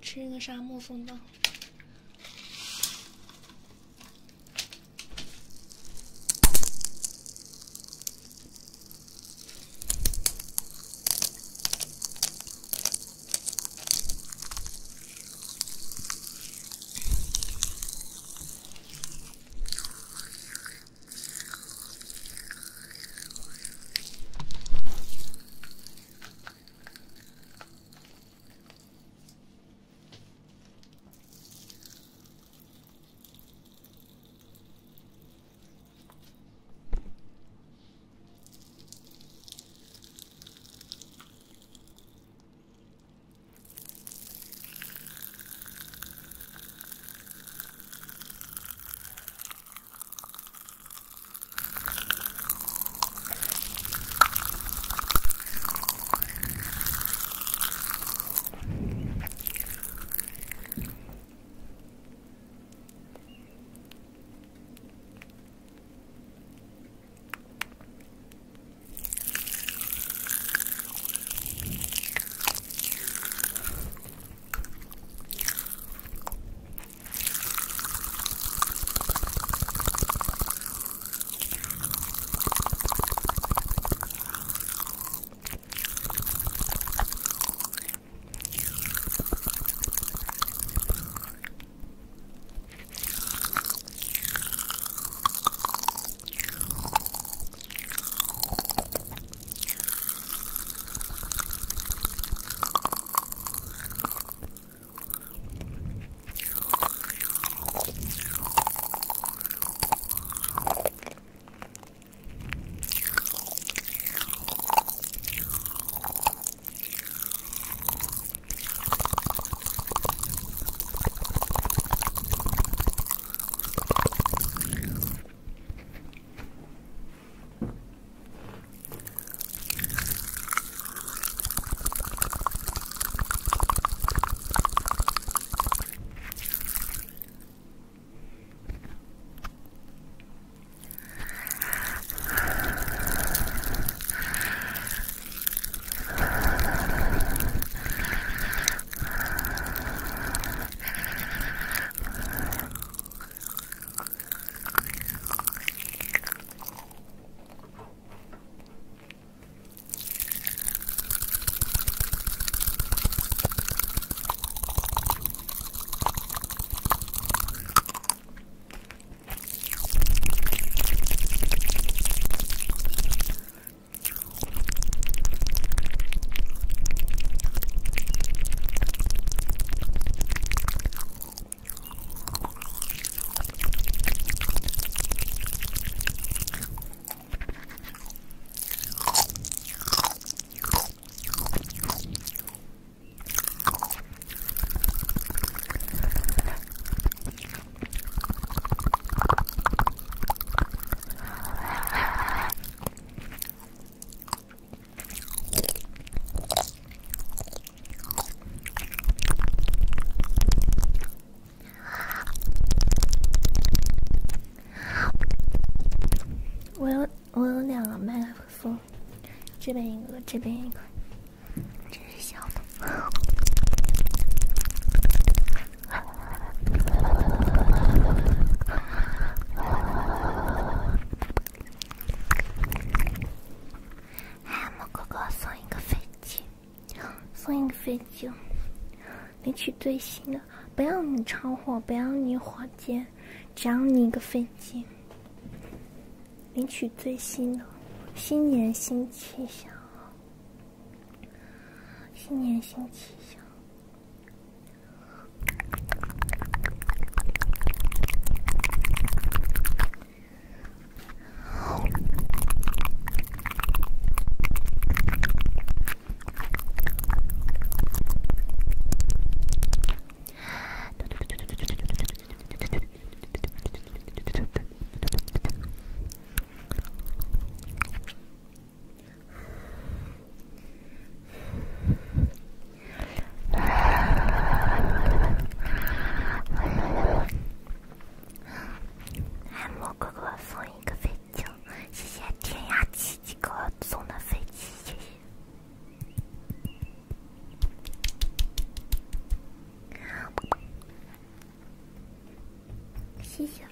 吃个啥木风刀？我有两个麦克风，这边一个，这边一个，这是小的。哎，莫哥哥送一个飞机，送一个飞机，领取最新的，不要你超火，不要你火箭，只要你一个飞机。领取最新的，新年新气象，新年新气象。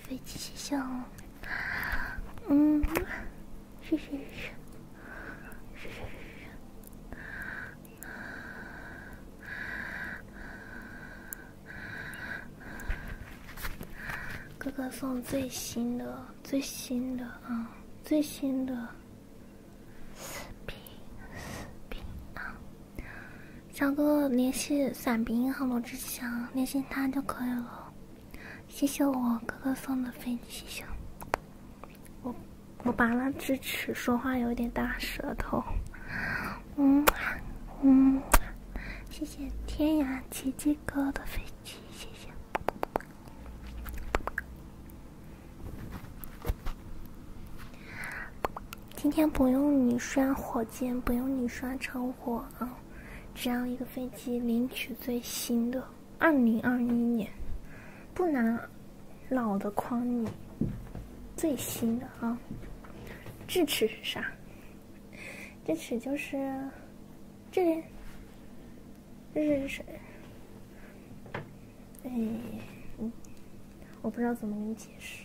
飞机，谢谢哦。是。哥哥送最新的啊，最新的四瓶啊！小哥哥联系伞兵银行罗志祥，联系他就可以了。谢谢我哥哥送的飞机，谢谢。我拔了智齿，说话有点大舌头。谢谢天涯奇迹哥的飞机，谢谢。今天不用你刷火箭，不用你刷超火啊，只要一个飞机领取最新的2021年，不拿老的诓你，最新的啊。智齿是啥？智齿就是这边，这是我不知道怎么给你解释。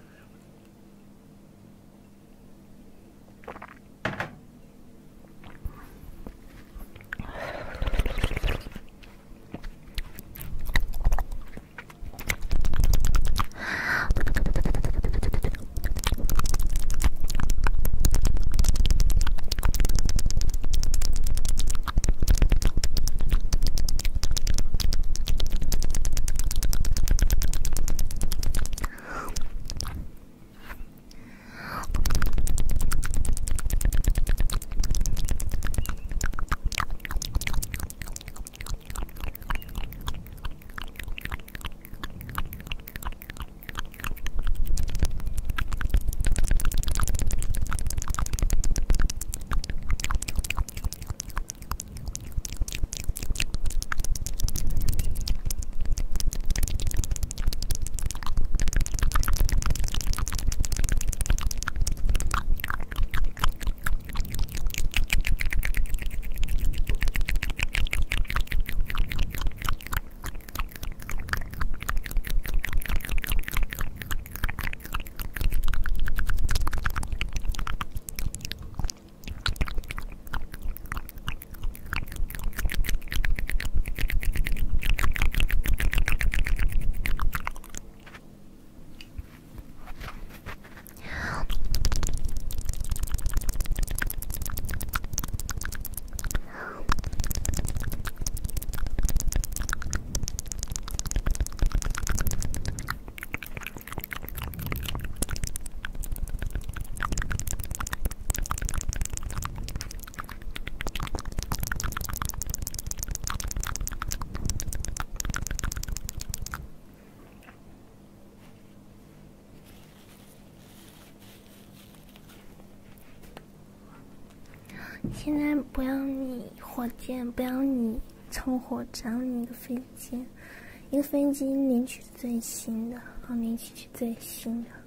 现在不要你火箭，不要你抽火，只要你一个飞机，一个飞机领取最新的，好，领取最新的。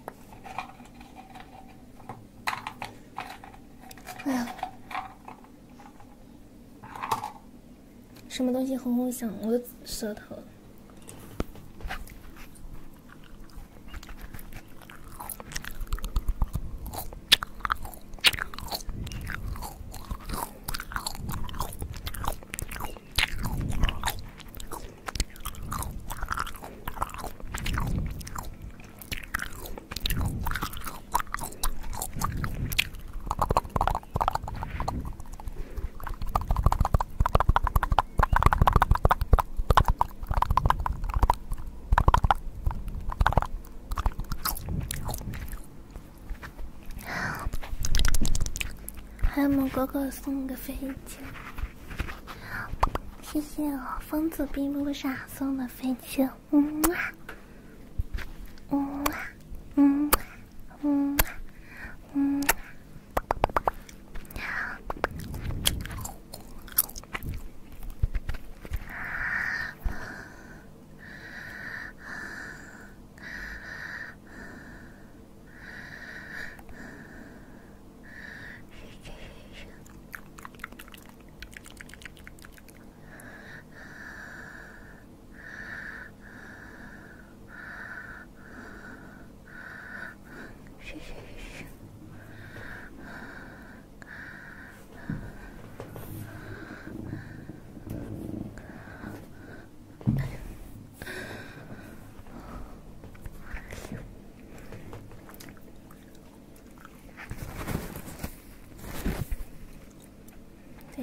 哎呀，什么东西轰轰响，我的舌头。还有某哥哥送个飞机，谢谢我疯子并不傻送的飞机，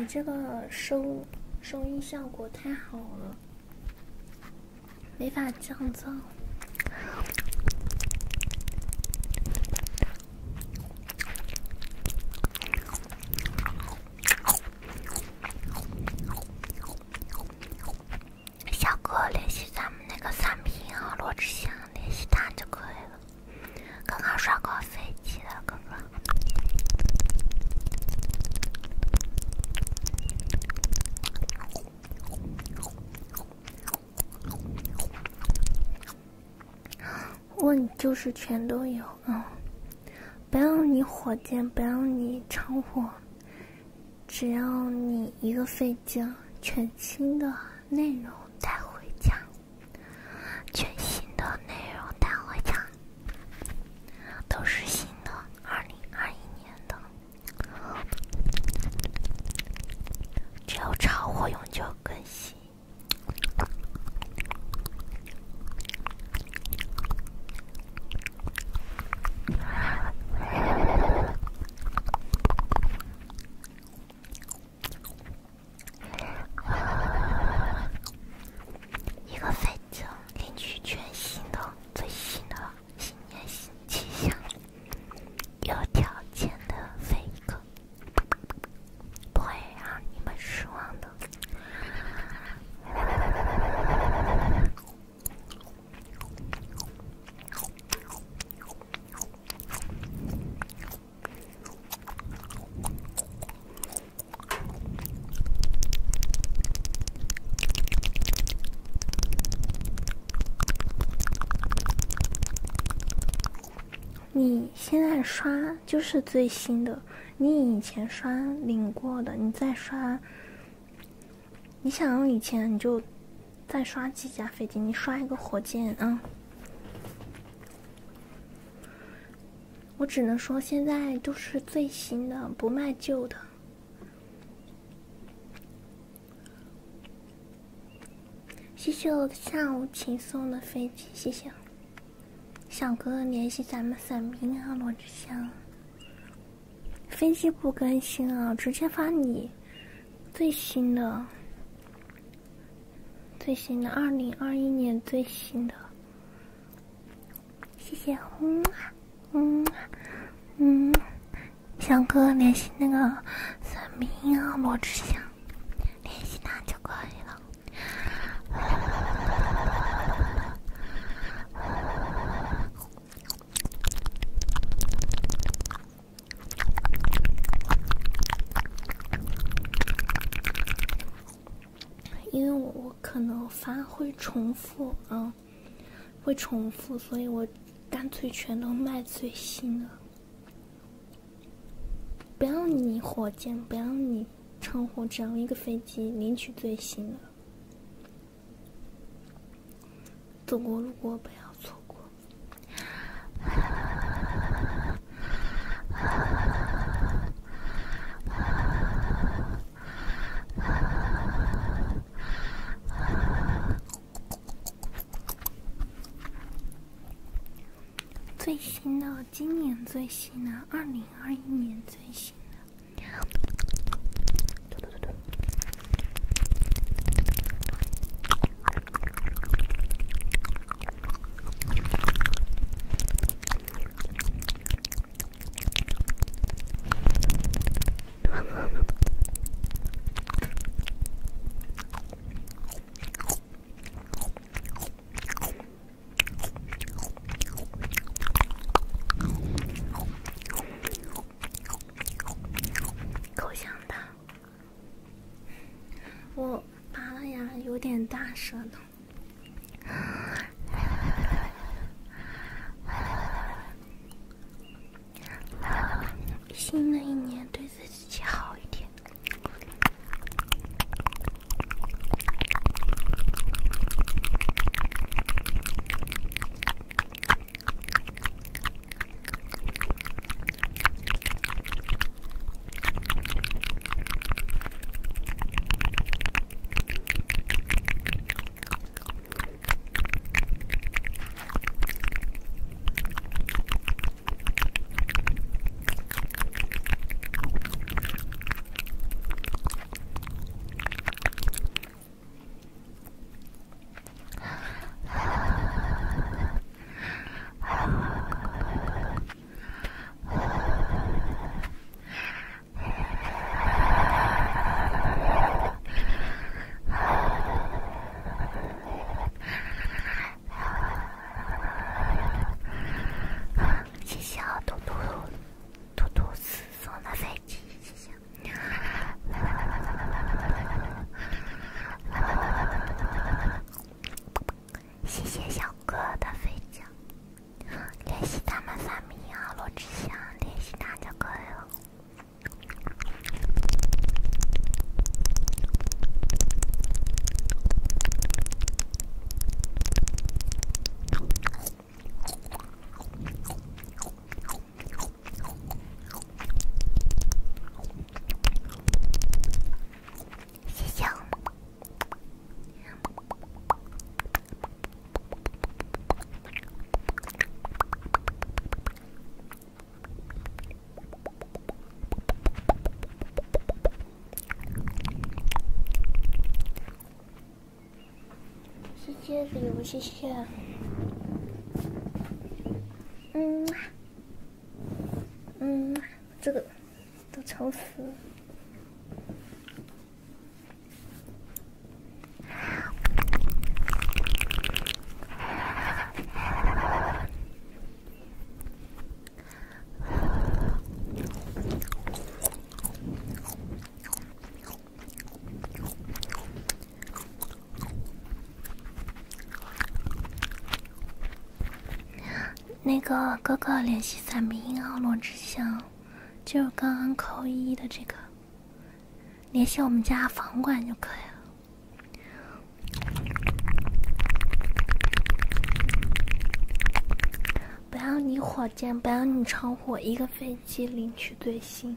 这个收音效果太好了，没法降噪。小哥联系咱们那个3品银行罗志祥，联系他就可以了。刚刚刷过飞机了，哥哥。问就是全都有，不要你火箭，不要你超火，只要你一个飞机，全新的内容带回家，全新的内容带回家，都是新的，2021年的，只有超火永久更新。你现在刷就是最新的，你以前刷领过的，你再刷，你想用以前你就再刷几架飞机，你刷一个火箭啊。我只能说现在都是最新的，不卖旧的。谢谢我下午请送的飞机，谢谢。小哥哥联系咱们3品银行罗志祥，飞机不更新啊，直接发你最新的2021年最新的，谢谢。小哥哥联系那个3品银行罗志祥，联系他就可以了。因为我可能发会重复会重复，所以我干脆全都卖最新的。不要你火箭，不要你超火，只要一个飞机领取最新的。走过路过不要错过。最新的，今年最新的，2021年最新的。我拔了牙，有点大声的。新的一年对自己好一点。 谢谢礼物，谢谢。这个都愁死了。那个哥哥联系3笔银行罗志祥，就是刚刚扣1的这个，联系我们家房管就可以了。不要你火箭，不要你超火，一个飞机领取最新。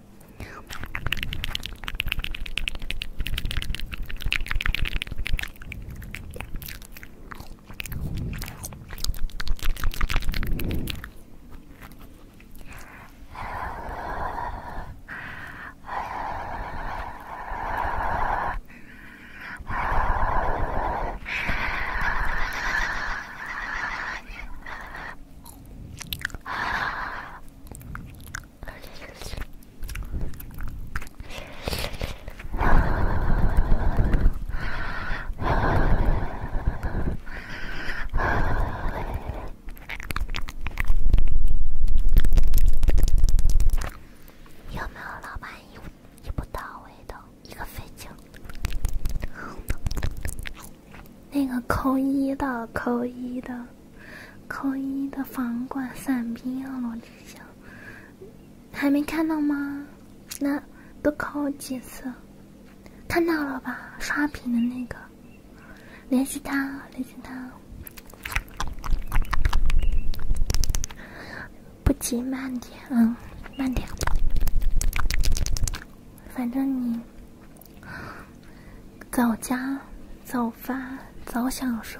那个扣1的房管3笔啊，罗志祥，还没看到吗？那都扣几次？看到了吧？刷屏的那个，联系他。不急，慢点，慢点。反正你早加早发早享受。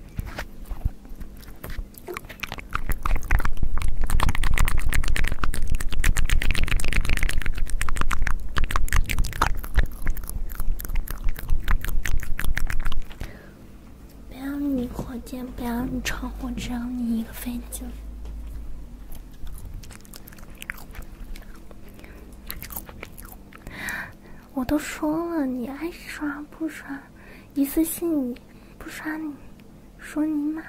不要你火箭，不要你超火，只要你一个飞机。我都说了，你爱刷不刷，一次性你不刷你，说你妈，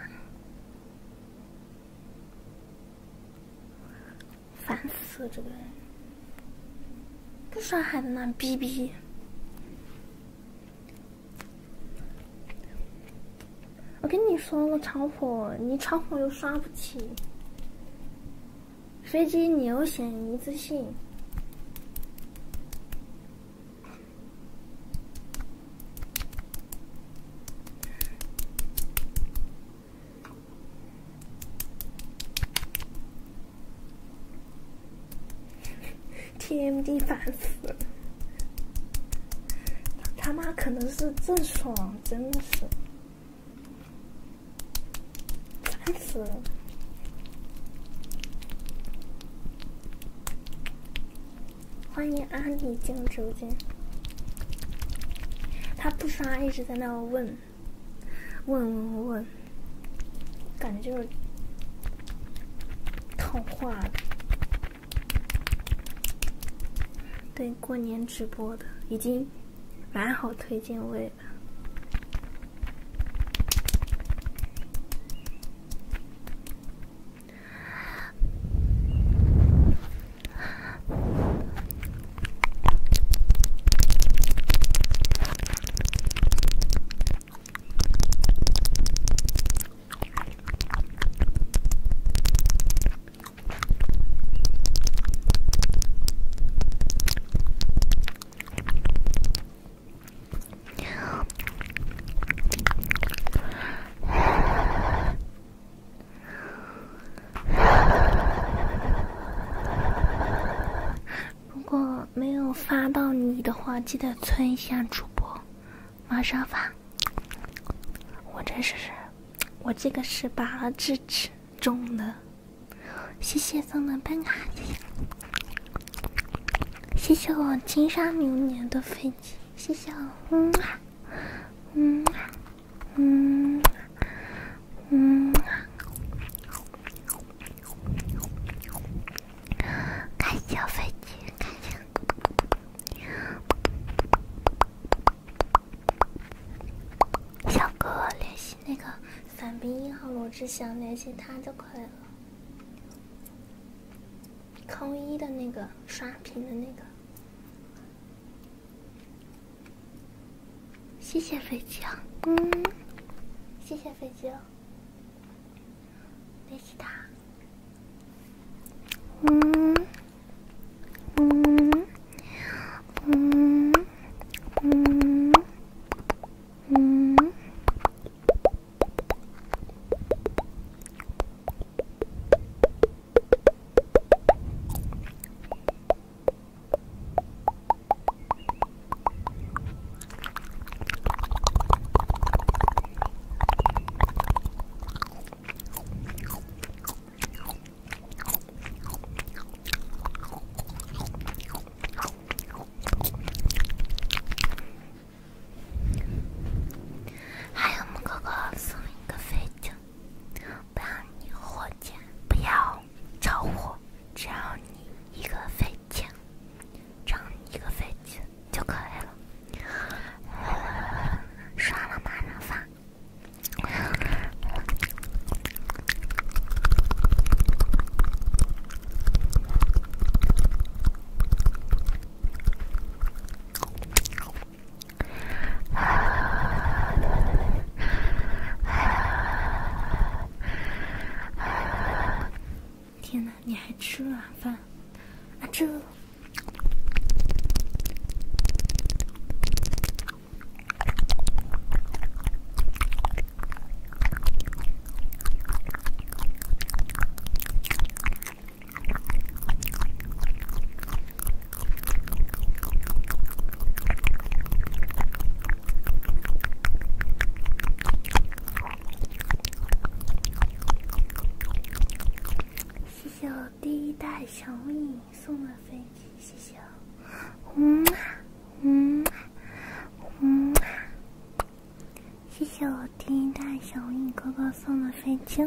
烦死了这个人，不刷还在那逼逼。我跟你说了超火，你超火又刷不起，飞机你又嫌一次性。TMD 烦死了，他妈可能是郑爽，真的是烦死了。欢迎阿里进入直播间，他不刷，一直在那问，感觉就是套话的。对，过年直播的已经买好推荐位了。发到你的话，记得催一下主播，马上发。我这个是拔了智齿种的，谢谢送的办卡，谢谢我金沙牛年的飞机，谢谢我， 伞兵1号罗志祥，联系他就可以了。扣1的那个刷屏的那个。谢谢飞机啊，谢谢飞机啊，联系他。天哪，你还吃软饭啊？这第一代小影送的飞机，谢谢。谢谢我第一代小影哥哥送的飞机。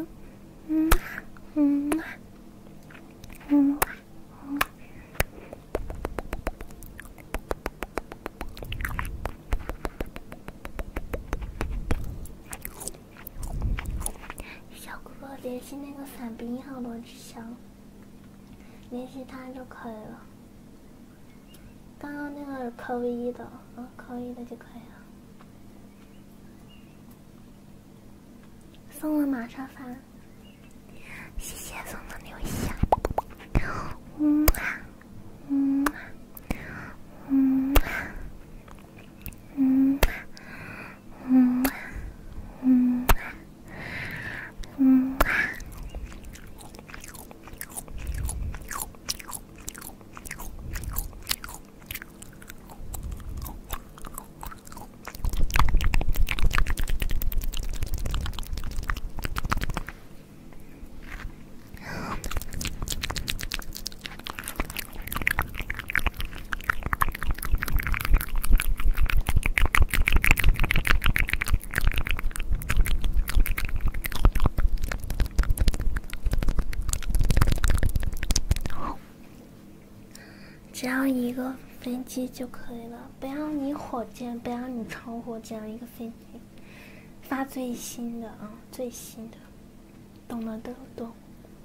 小哥哥联系那个伞兵1号罗志祥。联系他就可以了。刚刚那个扣1的，扣1的就可以了。送了玛莎帆，谢谢送的留下。只要一个飞机就可以了，不要你火箭，不要你超火，只要一个飞机。发最新的啊，最新的，懂了都懂。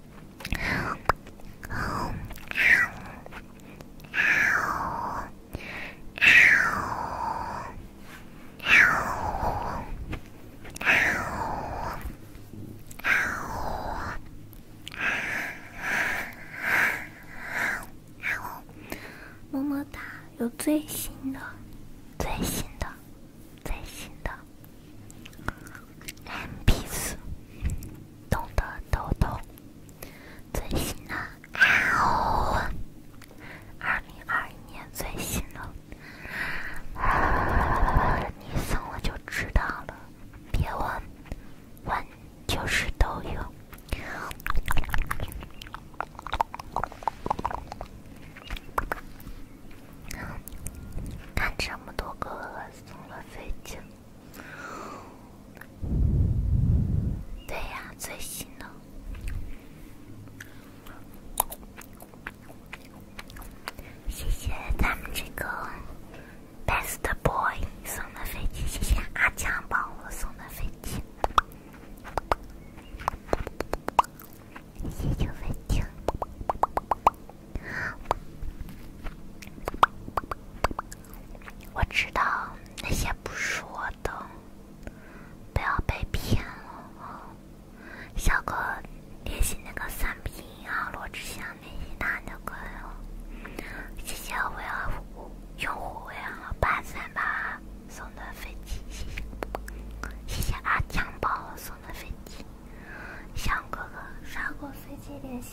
么么哒，有最新的MP4，懂的都懂。最新的2021年最新的，你送了就知道了，别问，问就是都有。看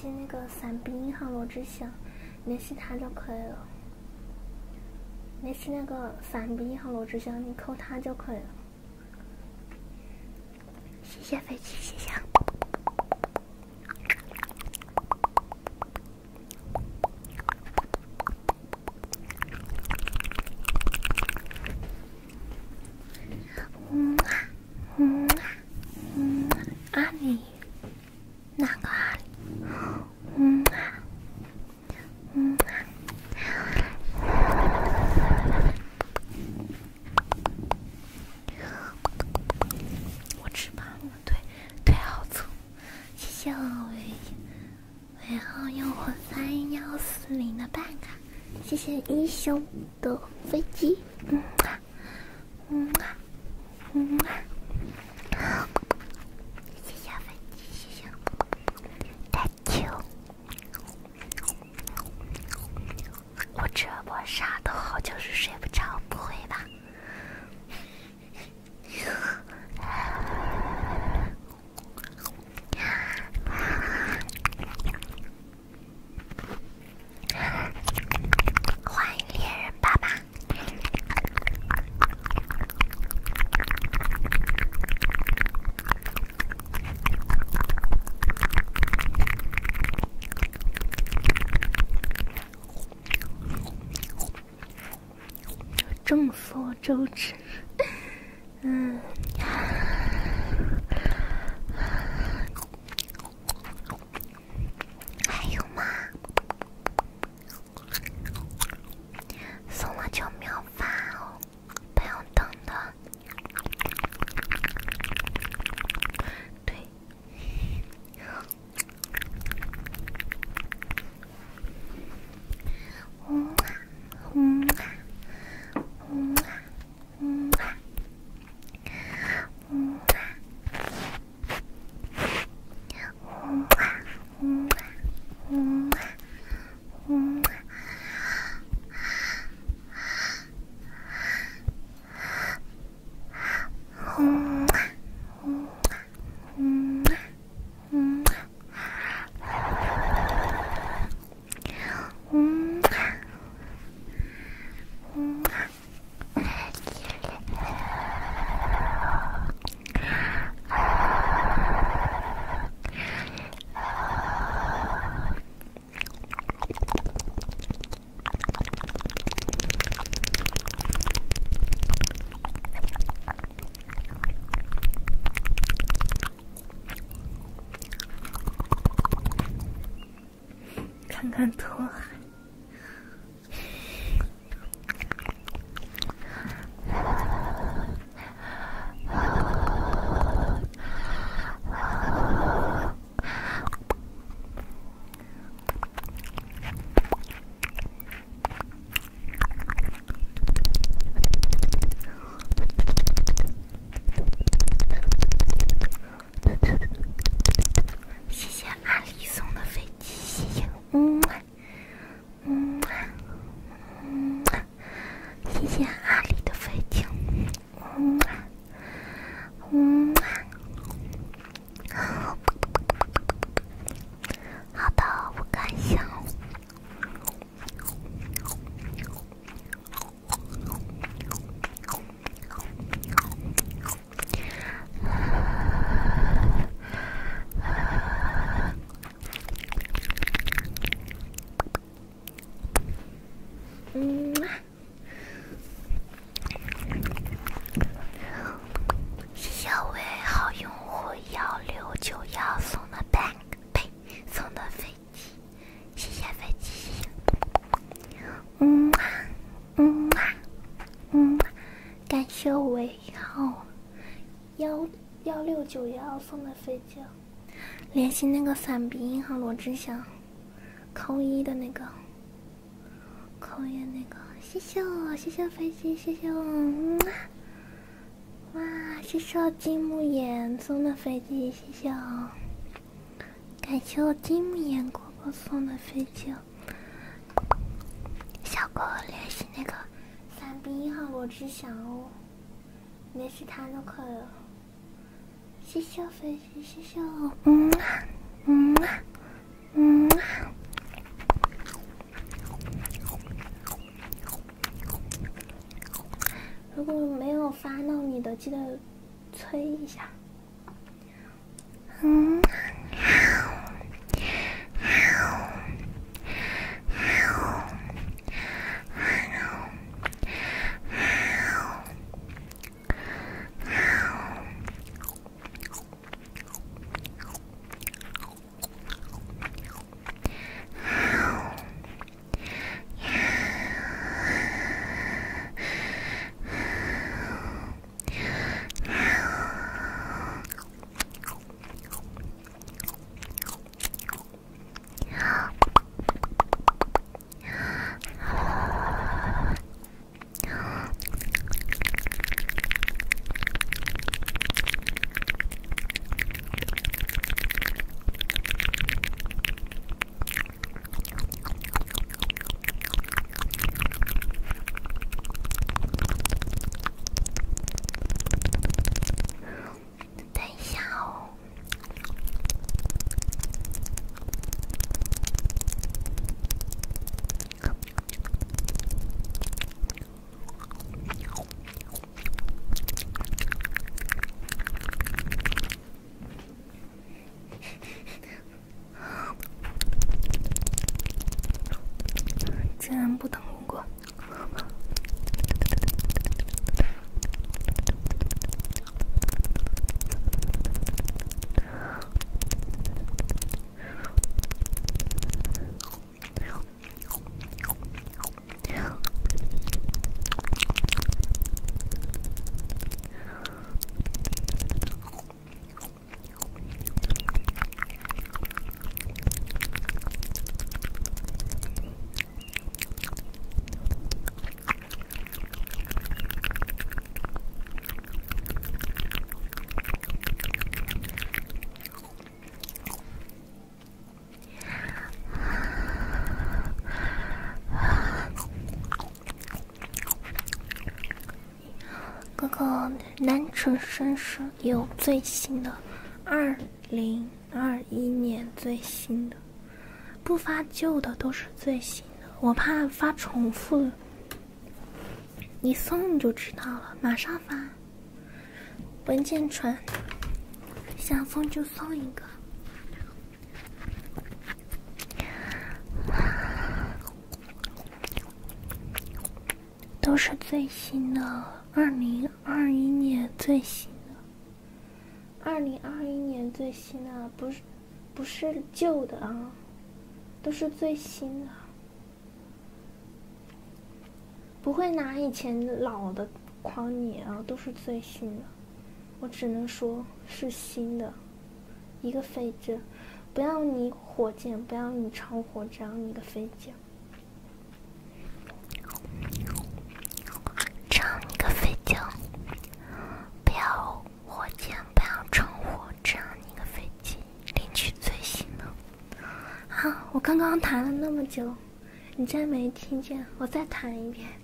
系那个3B银行罗志祥，联系他就可以了。联系那个3B银行罗志祥，你扣他就可以了。谢谢飞机，谢谢。阿里，哪个阿里？我吃胖了，腿好粗。谢谢我尾号用户3140的办卡，谢谢一休的飞机，谢谢飞机，谢谢，Thank you。我直播啥都好，就是睡不着，不会吧？欢迎猎人爸爸。众所周知，还有吗？送了就秒发哦，不用等的。对。看看拓海。谢谢阿里送的飞机，谢谢。谢谢阿里的飞机，好的，我看一下。谢谢尾号用户1691送的 bank， 呸，送的飞机，谢谢飞机，谢谢。感谢尾号1691送的飞机，联系那个3B银行罗志祥，扣1的那个。扣1那个，谢谢我，谢谢飞机，谢谢我，哇，谢谢我金木研送的飞机，谢谢我，感谢我金木研哥哥送的飞机，小哥联系那个3B银行罗志祥哦，联系他就可以了，谢谢飞机，谢谢我， 如果没有发到你的，记得催一下。竟然不通过！哥哥南城绅士有最新的，2021年最新的，不发旧的都是最新的，我怕发重复了。你送你就知道了，马上发，文件传，想送就送一个。都是最新的，2021年最新的，2021年最新的，不是旧的啊，都是最新的，不会拿以前老的诓你啊，都是最新的，我只能说是新的，一个废件，不要你火箭，不要你超火，只要你个废件。不要火箭，不要成火，这样一个飞机领取最新的。好，我刚刚弹了那么久，你竟然没听见，我再弹一遍。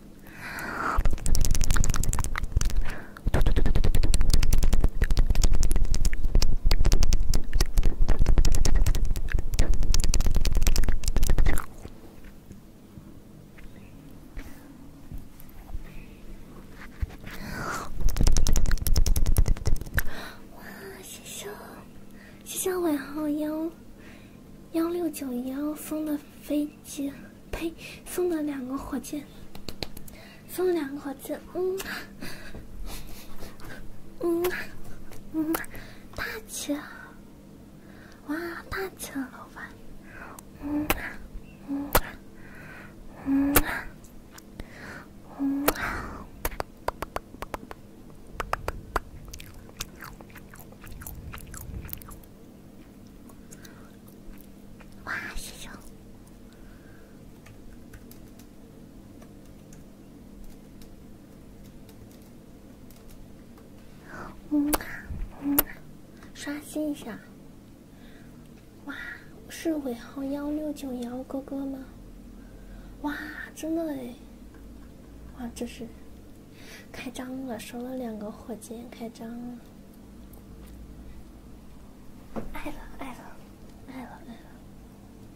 谢尾号1691送的飞机，呸，送的2个火箭，送了2个火箭，大气啊！哇，大气了，老板，哇，谢谢。刷新一下。哇，是尾号1691哥哥吗？哇，真的哎！哇，这是开张了，收了2个火箭，开张了。爱了。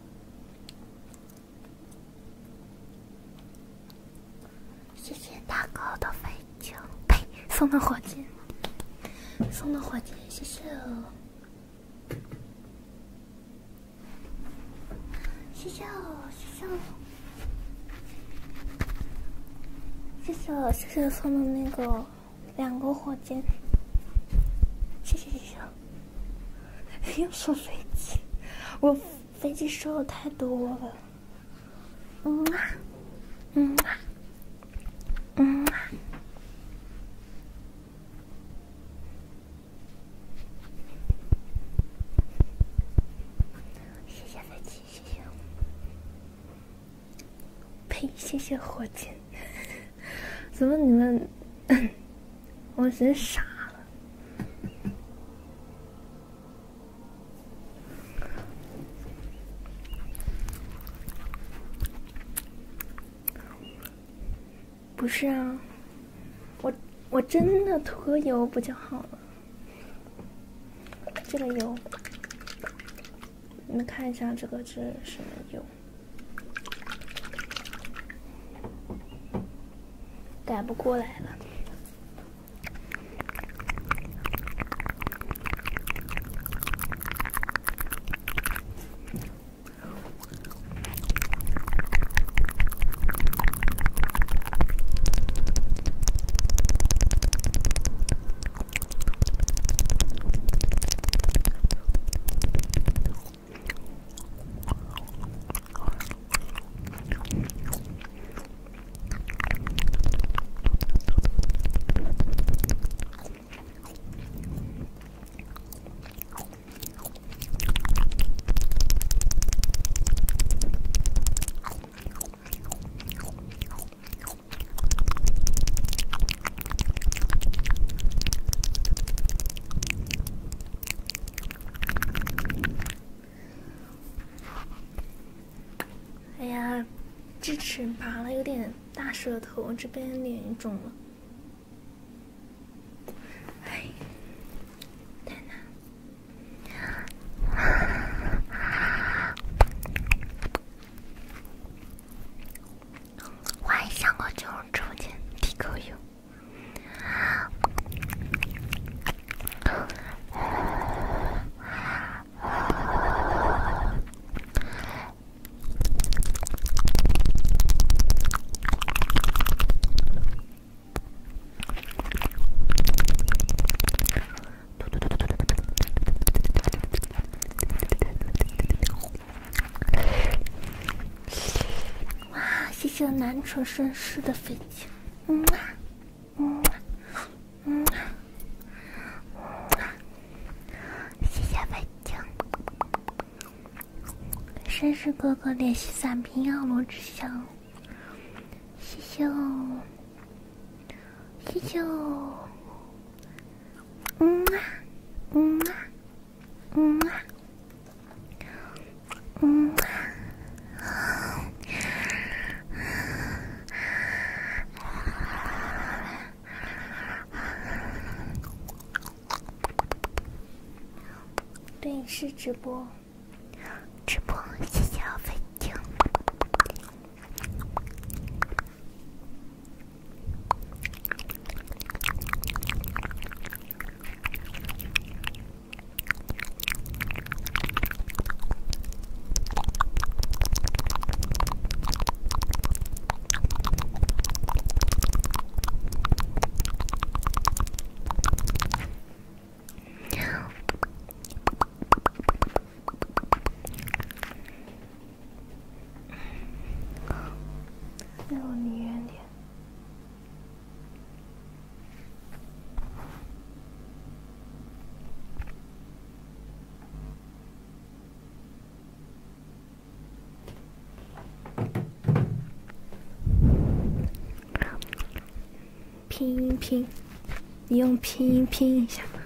送的火箭，送的火箭，谢谢哦，谢谢哦，谢谢哦，谢谢哦，谢谢送的那个2个火箭，谢谢谢谢，又说飞机，我飞机收的太多了，谢谢飞机，谢谢，呸，谢谢火箭，怎么你们，我真傻了。不是啊，我真的涂个油不就好了？这个油，你们看一下这个是什么油？改不过来了。哎呀，智齿拔了，有点大舌头，这边脸肿了。哎，太难。我还想过这种直播间提口油。谢谢南城绅士的飞机，谢谢飞机，绅士哥哥联系3瓶药罗志祥，谢谢哦，谢谢哦，对，是直播，直播，谢谢我飞机。离我离远点。拼音拼，你用拼音拼一下吧。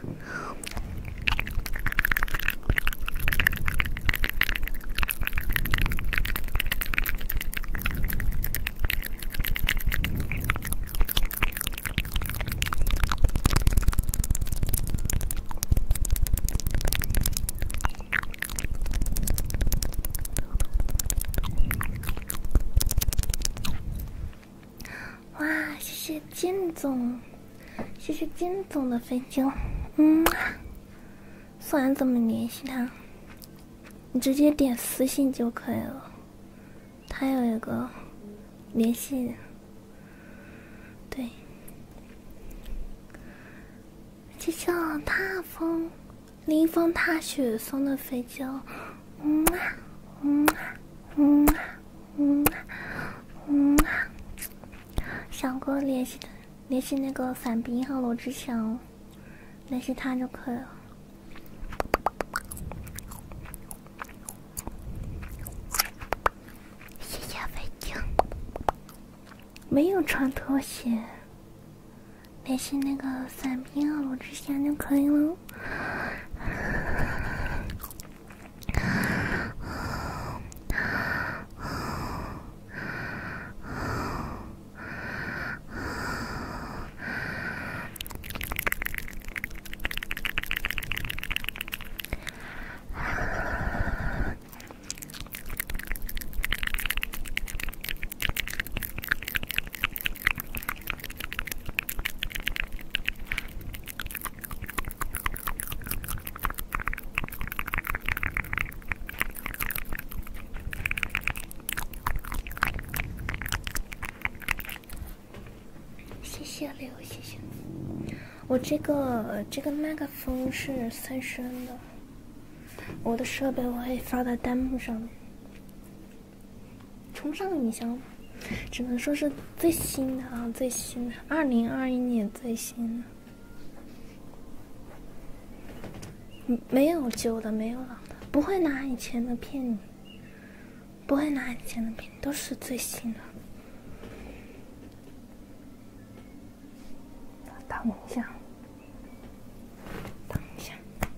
哇，谢谢剑总，谢谢谢金总的飞酒。素安怎么联系他？你直接点私信就可以了，他有一个联系人。对，谢谢踏风林风踏雪送的飞酒。小哥联系那个伞兵号罗志祥，联系他就可以了。谢谢飞机。没有穿拖鞋，联系那个伞兵号罗志祥就可以了。谢谢，谢谢。我这个麦克风是三声的，我的设备我会发到弹幕上面。冲上音箱，只能说是最新的啊，最新的，2021年最新的。没有旧的，没有老的，不会拿以前的骗你，不会拿以前的骗你，都是最新的。等一下，等一下。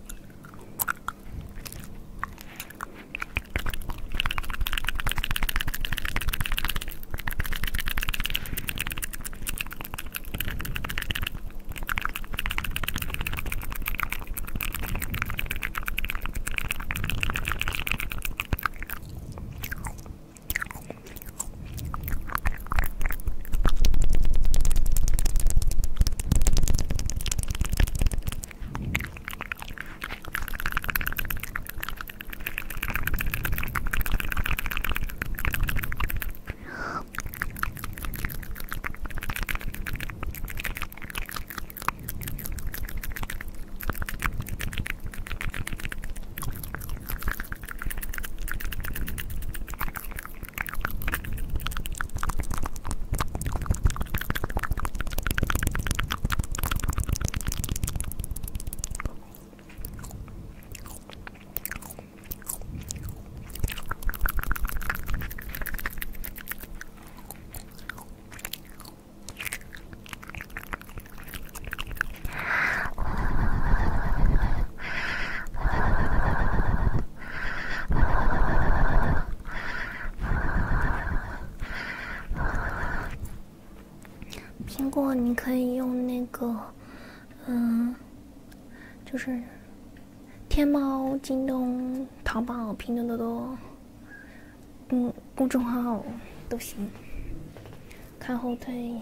苹果你可以用那个，就是天猫、京东、淘宝、拼多多，公众号都行，看后推。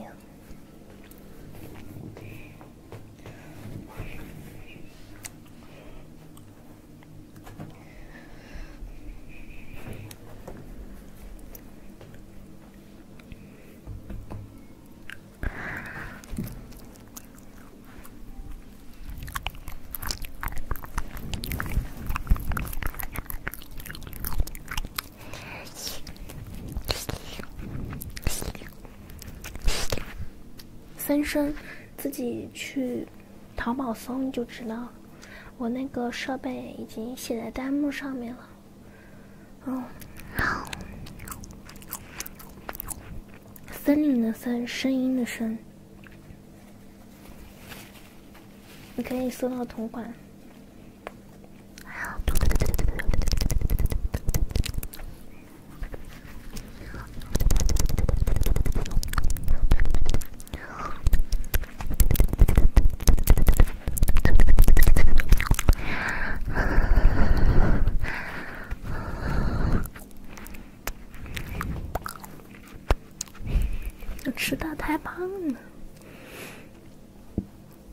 分身自己去淘宝搜你就知道了，我那个设备已经写在弹幕上面了。森林的森，声音的声，你可以搜到同款。吃的太胖了。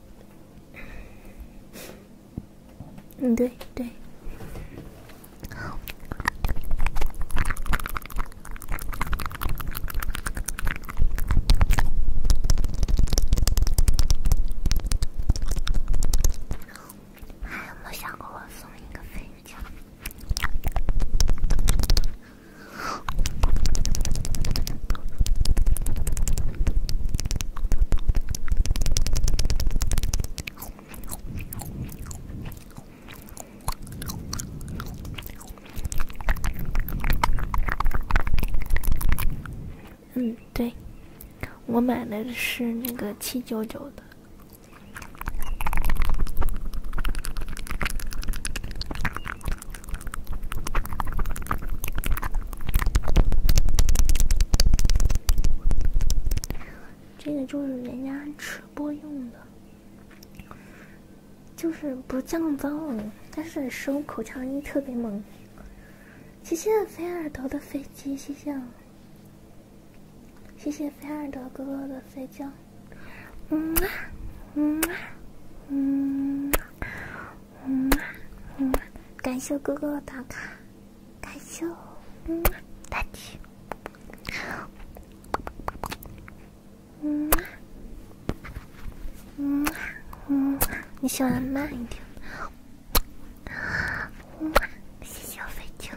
嗯，对对。还有没有想过我送一个飞机？嗯，对，我买的是那个799的。这个就是人家直播用的，就是不降噪，但是收口腔音特别猛。谢谢菲尔德的飞机，谢谢。谢谢菲尔德哥哥的飞机。感谢哥哥的打卡，感谢大吉。你喜欢慢一点。谢谢飞机。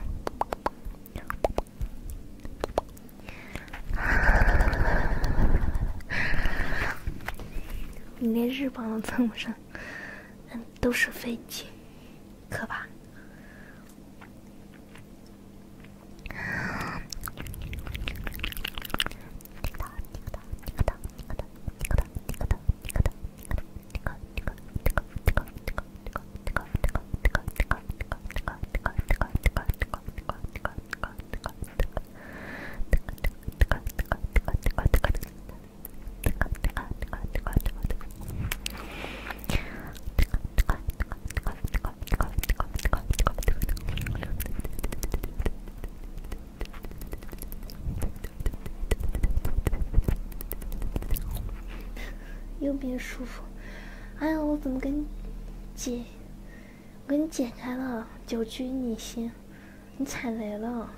你连日榜都蹭不上，都是飞机，可怕。右边舒服。哎呀，我怎么跟你解？我给你解开了，9局你先，你踩雷了。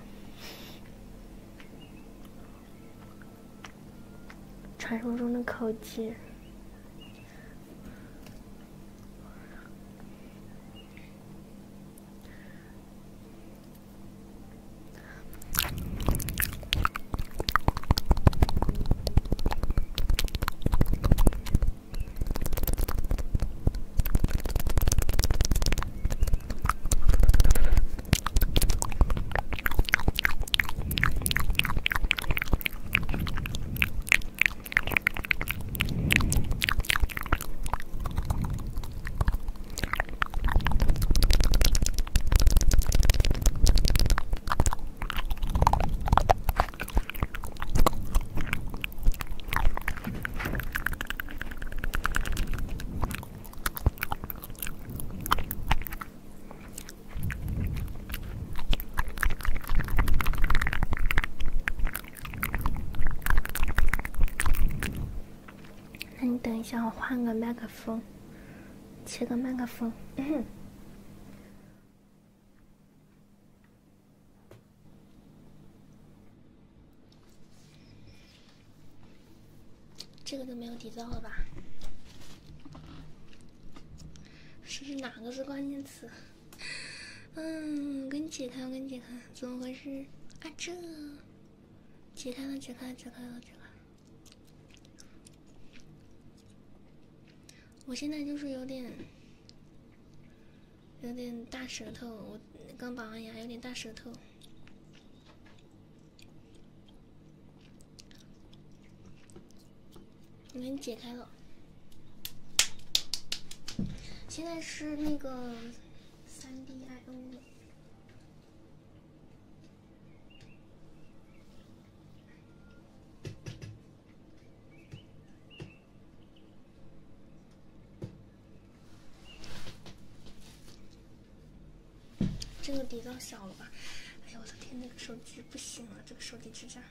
传说中的口技。那你等一下，我换个麦克风，切个麦克风。这个就没有底噪了吧？是哪个是关键词？给你解开，我给你解开，怎么回事？啊，这解开了，解开了，解开了，解开了。我现在就是有点大舌头，我刚拔完牙，有点大舌头。我给你解开了。现在是那个3DIO 的。这个底噪小了吧？哎呦我的天，那个手机不行了，这个手机支架。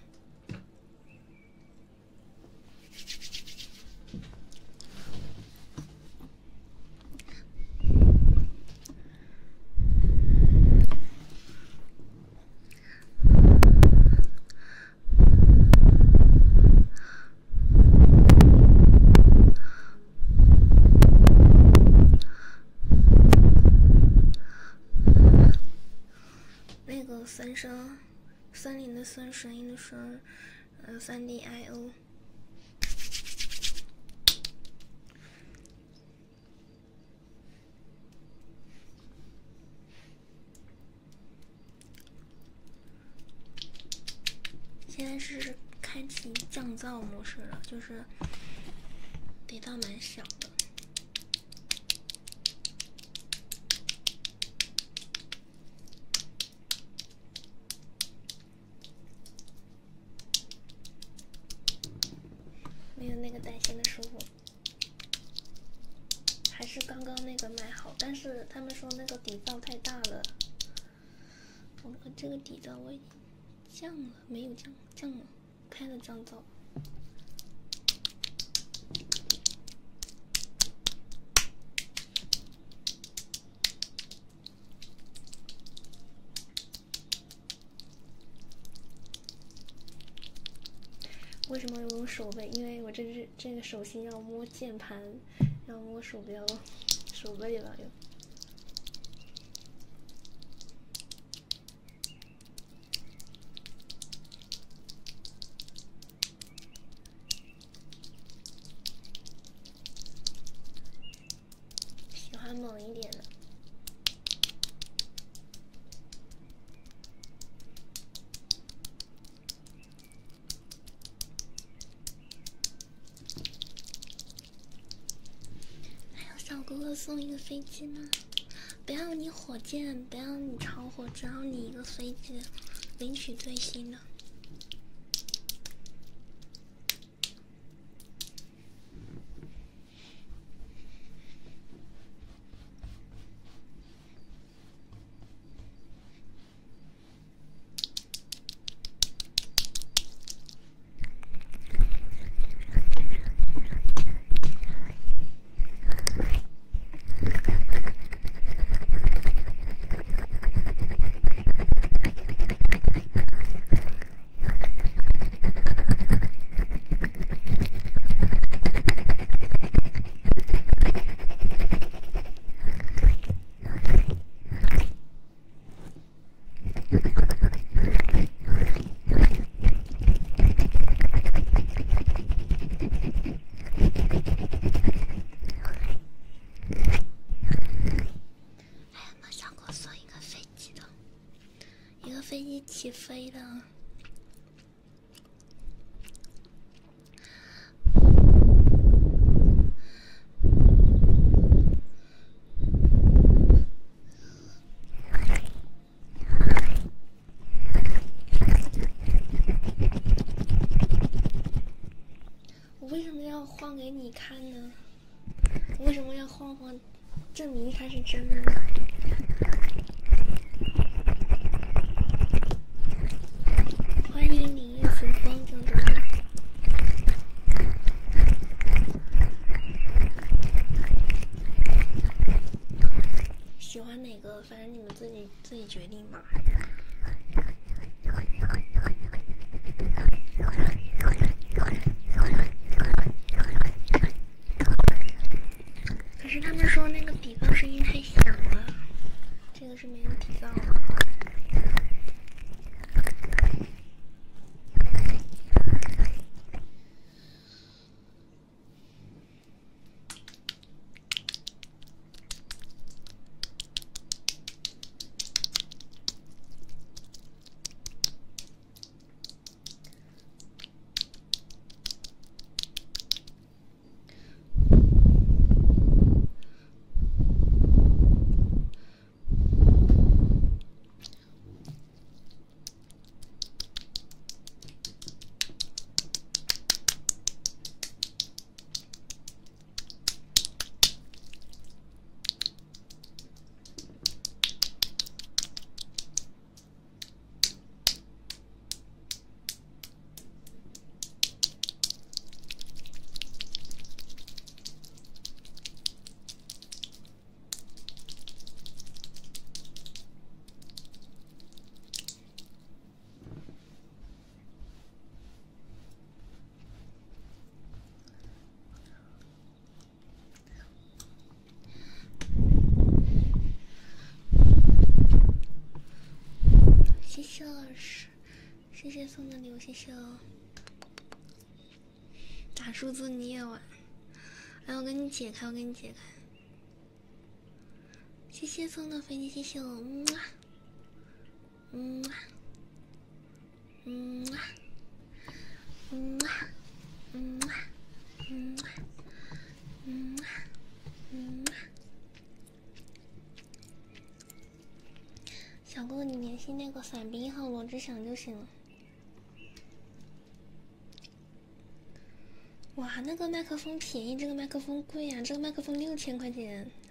森林的森，声音的声，3DIO。现在是开启降噪模式了，就是底噪蛮小的。没有那个带线的舒服，还是刚刚那个麦好，但是他们说那个底噪太大了。我这个底噪我已经降了，没有降了，开了降噪。为什么要用手背？因为我这个手心要摸键盘，要摸手背了又。喜欢猛一点的。小哥哥送一个飞机吗？不要你火箭，不要你超火，只要你一个飞机，领取最新的。飞机起飞了，我为什么要晃给你看呢？我为什么要晃晃，证明它是真的呢？欢迎你一随风筝哥哥。喜欢哪个，反正你们自己决定吧。可是他们说那个底噪声音太响了，这个是没有底噪的。 谢谢哦。打数字你也玩？来，我给你解开，我给你解开。谢谢送的飞机，谢谢我，小哥哥，你联系那个伞兵1号罗志祥就行了。哇，那个麦克风便宜，这个麦克风贵呀、这个麦克风6000块钱，